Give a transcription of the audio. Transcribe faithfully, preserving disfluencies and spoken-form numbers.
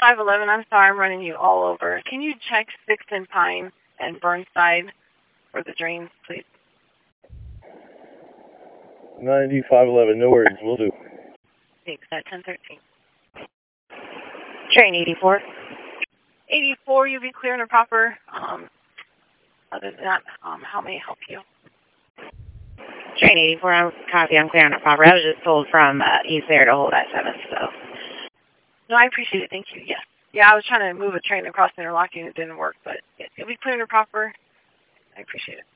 five eleven, I'm sorry I'm running you all over. Can you check sixth and Pine and Burnside for the drains, please? ninety-five eleven, no worries, we'll do. Thanks, at ten thirteen. Train eighty-four. eighty-four, you'll be clear and proper. Um, other than that, um, how may I help you? Train eighty-four, I'm copy, I'm clear on the proper. I was just told from uh, East there to hold at seven, so. No, I appreciate it, thank you, yes. Yeah, I was trying to move a train across the interlocking and it didn't work, but yes, you'll be clear and proper. I appreciate it.